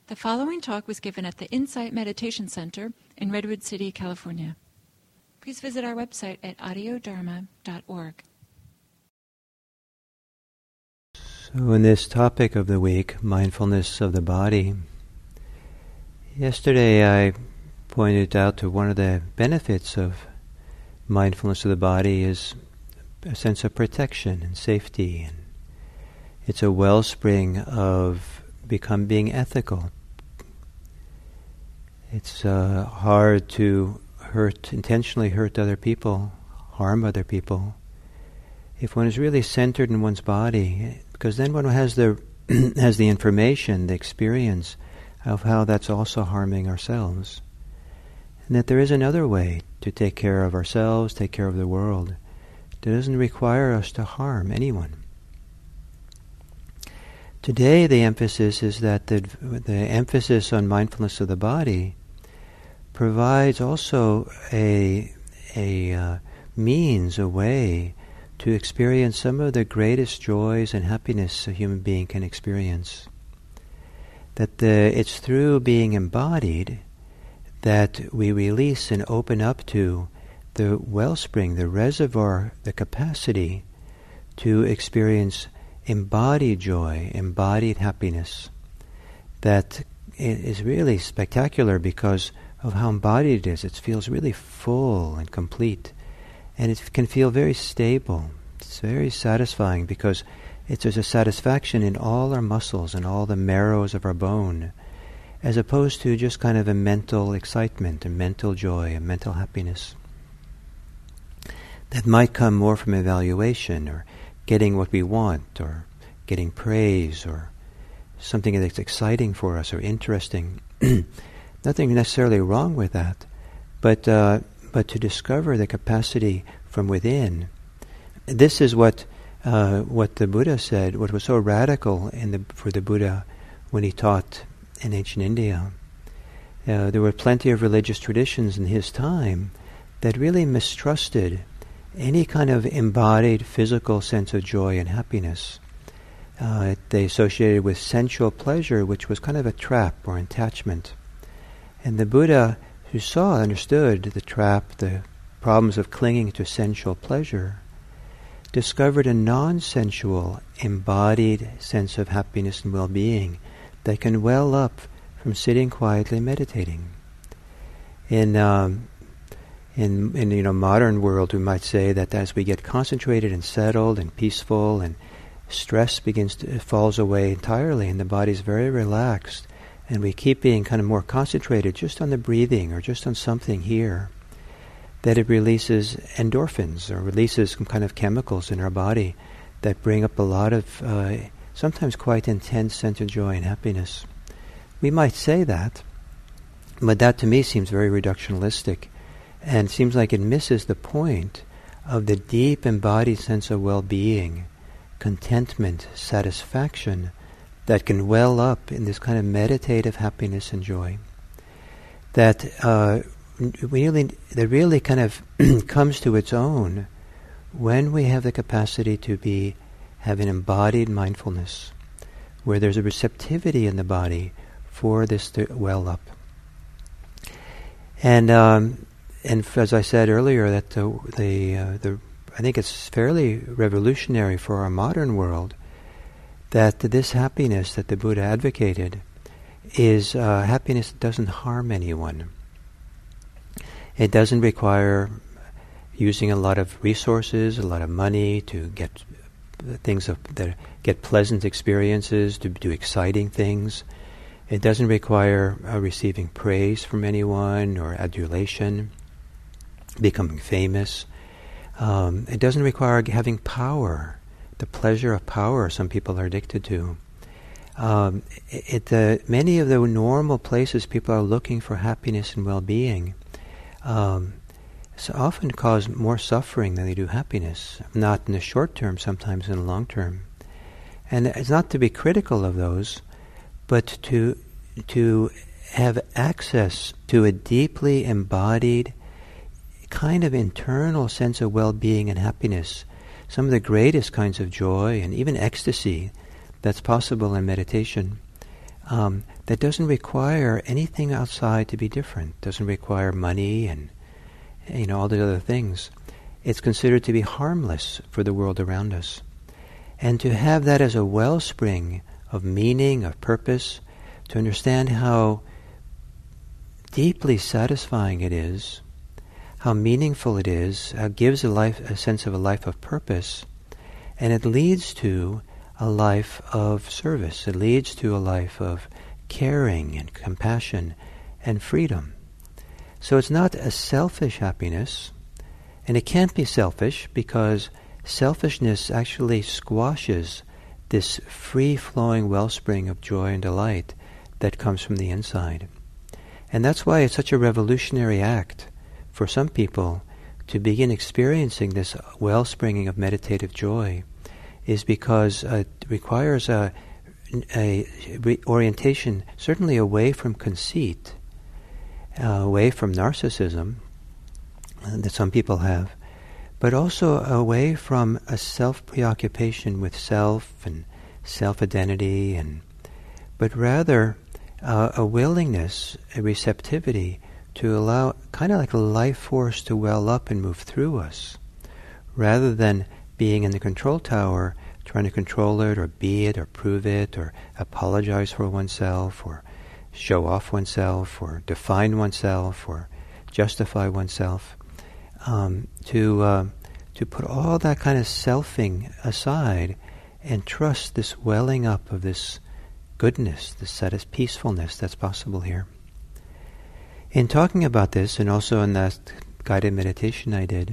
The following talk was given at the Insight Meditation Center in Redwood City, California. Please visit our website at audiodharma.org. So in this topic of the week, mindfulness of the body, yesterday I pointed out to one of the benefits of mindfulness of the body is a sense of protection and safety. And it's a wellspring of being ethical. It's hard to intentionally hurt other people, harm other people, if one is really centered in one's body, because then one has the information, the experience of how that's also harming ourselves. And that there is another way to take care of ourselves, take care of the world, that doesn't require us to harm anyone. Today the emphasis is that the emphasis on mindfulness of the body provides also a means, a way to experience some of the greatest joys and happiness a human being can experience. That it's through being embodied that we release and open up to the wellspring, the reservoir, the capacity to experience embodied joy, embodied happiness. That is really spectacular because of how embodied it is. It feels really full and complete. And it can feel very stable. It's very satisfying because there's a satisfaction in all our muscles and all the marrows of our bone, as opposed to just kind of a mental excitement, a mental joy, a mental happiness that might come more from evaluation or getting what we want or getting praise or something that's exciting for us or interesting. Nothing necessarily wrong with that, but to discover the capacity from within. This is what the Buddha said. What was so radical for the Buddha when he taught in ancient India. There were plenty of religious traditions in his time that really mistrusted any kind of embodied physical sense of joy and happiness. They associated with sensual pleasure, which was kind of a trap or attachment. And the Buddha, who understood the trap, the problems of clinging to sensual pleasure, discovered a non-sensual, embodied sense of happiness and well-being that can well up from sitting quietly meditating. In modern world, we might say that as we get concentrated and settled and peaceful, and stress falls away entirely, and the body's very relaxed, and we keep being kind of more concentrated just on the breathing or just on something here, that it releases endorphins or releases some kind of chemicals in our body that bring up a lot of sometimes quite intense sense of joy and happiness. We might say that, but that to me seems very reductionistic and seems like it misses the point of the deep embodied sense of well-being, contentment, satisfaction that can well up in this kind of meditative happiness and joy. That really kind of comes to its own when we have the capacity to have an embodied mindfulness, where there's a receptivity in the body for this to well up. And as I said earlier, that I think it's fairly revolutionary for our modern world that this happiness that the Buddha advocated is happiness that doesn't harm anyone. It doesn't require using a lot of resources, a lot of money to get get pleasant experiences, to do exciting things. It doesn't require receiving praise from anyone or adulation, becoming famous. It doesn't require having power, the pleasure of power some people are addicted to. Many of the normal places people are looking for happiness and well-being so often cause more suffering than they do happiness, not in the short term, sometimes in the long term. And it's not to be critical of those, but to have access to a deeply embodied kind of internal sense of well-being and happiness, some of the greatest kinds of joy and even ecstasy that's possible in meditation, that doesn't require anything outside to be different, doesn't require money and all the other things. It's considered to be harmless for the world around us. And to have that as a wellspring of meaning, of purpose, to understand how deeply satisfying it is, how meaningful it is, how it gives a sense of a life of purpose, and it leads to a life of service. It leads to a life of caring and compassion and freedom. So it's not a selfish happiness, and it can't be selfish because selfishness actually squashes this free-flowing wellspring of joy and delight that comes from the inside. And that's why it's such a revolutionary act for some people to begin experiencing this wellspringing of meditative joy, is because it requires a orientation certainly away from conceit, away from narcissism that some people have, but also away from a self-preoccupation with self and self-identity, but rather a willingness, a receptivity to allow kind of like a life force to well up and move through us, rather than being in the control tower trying to control it or be it or prove it or apologize for oneself or show off oneself or define oneself or justify oneself. To put all that kind of selfing aside and trust this welling up of this goodness, this peacefulness that's possible here. In talking about this, and also in that guided meditation I did,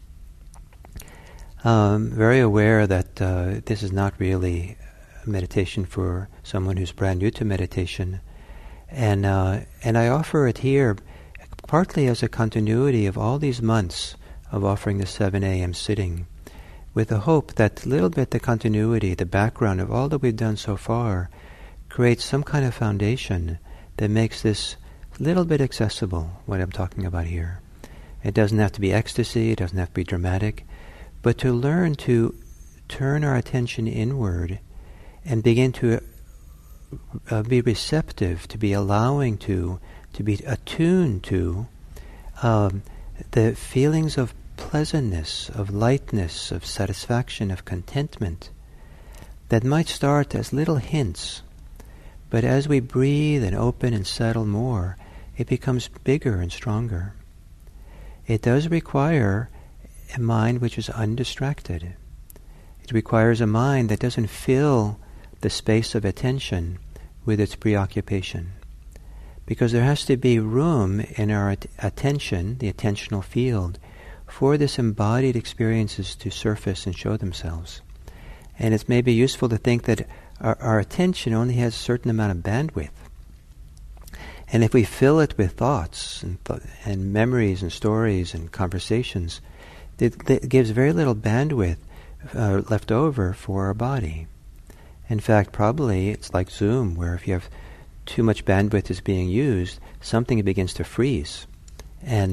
very aware that this is not really a meditation for someone who's brand new to meditation, and I offer it here partly as a continuity of all these months of offering the 7 a.m. sitting, with the hope that a little bit the continuity, the background of all that we've done so far, creates some kind of foundation that makes this little bit accessible, what I'm talking about here. It doesn't have to be ecstasy, it doesn't have to be dramatic, but to learn to turn our attention inward and begin to be receptive, to be allowing to be attuned to the feelings of pleasantness, of lightness, of satisfaction, of contentment that might start as little hints, but as we breathe and open and settle more, it becomes bigger and stronger. It does require a mind which is undistracted. It requires a mind that doesn't fill the space of attention with its preoccupation. Because there has to be room in our attention, the attentional field, for this embodied experiences to surface and show themselves. And it's maybe useful to think that our attention only has a certain amount of bandwidth. And if we fill it with thoughts and memories and stories and conversations, it gives very little bandwidth left over for our body. In fact, probably it's like Zoom, where if you have too much bandwidth is being used, something begins to freeze, and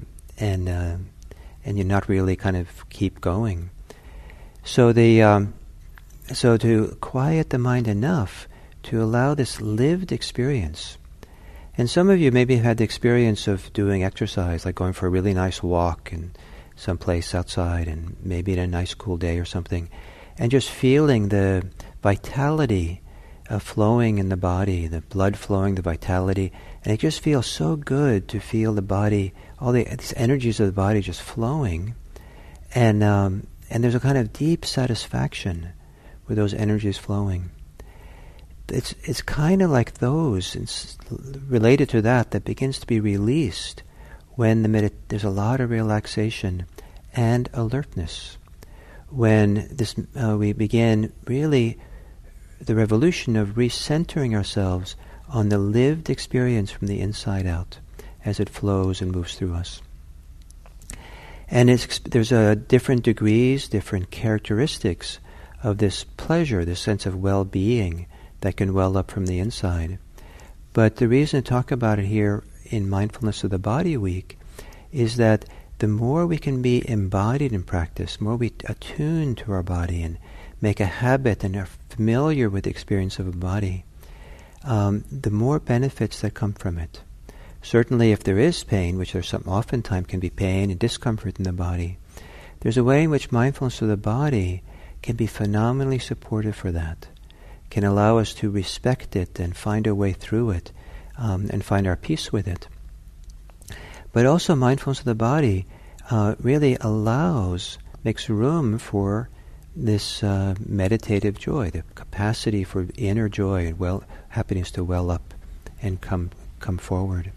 you're not really kind of keep going. So so to quiet the mind enough to allow this lived experience. And some of you maybe have had the experience of doing exercise, like going for a really nice walk in some place outside, and maybe in a nice cool day or something, and just feeling the vitality flowing in the body, the blood flowing, the vitality, and it just feels so good to feel the body, all these energies of the body just flowing, and there's a kind of deep satisfaction with those energies flowing. It's kind of like those, it's related to that begins to be released when there's a lot of relaxation and alertness. When we begin really the revolution of recentering ourselves on the lived experience from the inside out as it flows and moves through us. And there's different degrees, different characteristics of this pleasure, this sense of well-being that can well up from the inside. But the reason to talk about it here in Mindfulness of the Body Week is that the more we can be embodied in practice, the more we attune to our body and make a habit and are familiar with the experience of a body, the more benefits that come from it. Certainly if there is pain, which there's oftentimes can be pain and discomfort in the body, there's a way in which mindfulness of the body can be phenomenally supportive for that, can allow us to respect it and find a way through it, and find our peace with it. But also mindfulness of the body really makes room for this meditative joy, the capacity for inner joy and happiness to well up and come forward.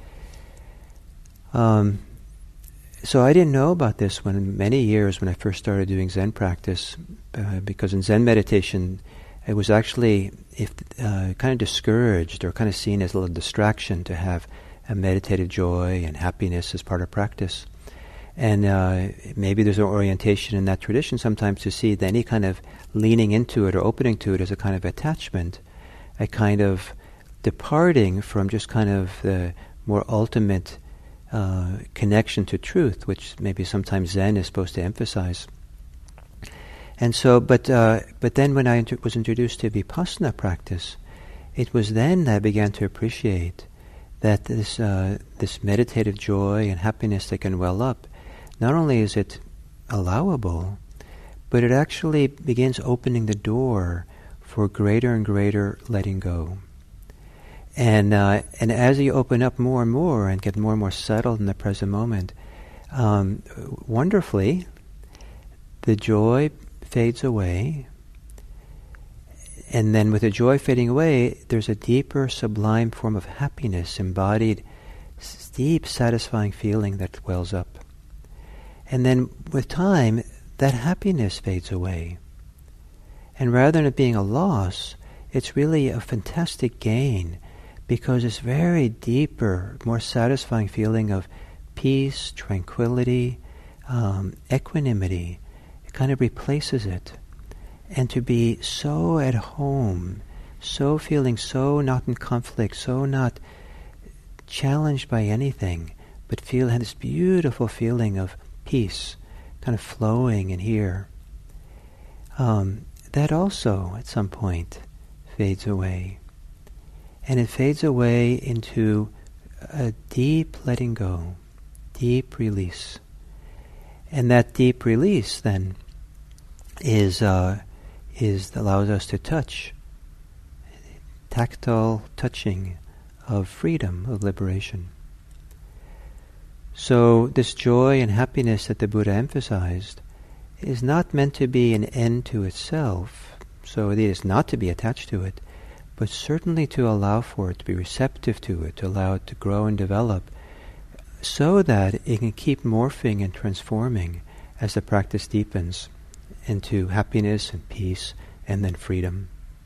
So I didn't know about this many years when I first started doing Zen practice, because in Zen meditation it was actually kind of discouraged or kind of seen as a little distraction to have a meditative joy and happiness as part of practice. And maybe there's an orientation in that tradition sometimes to see that any kind of leaning into it or opening to it as a kind of attachment, a kind of departing from just kind of the more ultimate connection to truth, which maybe sometimes Zen is supposed to emphasize. And so, but then when I was introduced to Vipassana practice, it was then that I began to appreciate that this meditative joy and happiness that can well up, not only is it allowable, but it actually begins opening the door for greater and greater letting go. And as you open up more and more and get more and more settled in the present moment, wonderfully, the joy fades away. And then with the joy fading away, there's a deeper, sublime form of happiness, embodied, deep, satisfying feeling that wells up. And then with time, that happiness fades away. And rather than it being a loss, it's really a fantastic gain, because this very deeper, more satisfying feeling of peace, tranquility, equanimity, it kind of replaces it. And to be so at home, so feeling so not in conflict, so not challenged by anything, but have this beautiful feeling of peace kind of flowing in here. That also, at some point, fades away. And it fades away into a deep letting go, deep release. And that deep release then allows us to touch, tactile touching of freedom, of liberation. So this joy and happiness that the Buddha emphasized is not meant to be an end to itself, so it is not to be attached to it, but certainly to allow for it, to be receptive to it, to allow it to grow and develop, so that it can keep morphing and transforming as the practice deepens into happiness and peace and then freedom.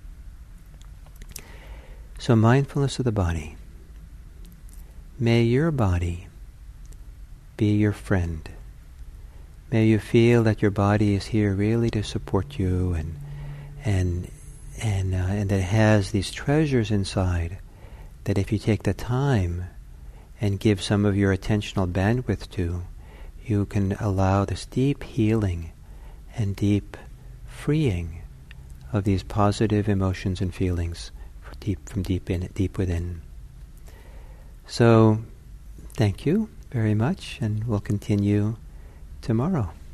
So mindfulness of the body. May your body be your friend. May you feel that your body is here really to support you and that it has these treasures inside that if you take the time and give some of your attentional bandwidth to, you can allow this deep healing and deep freeing of these positive emotions and feelings from deep within. So, thank you very much, and we'll continue tomorrow.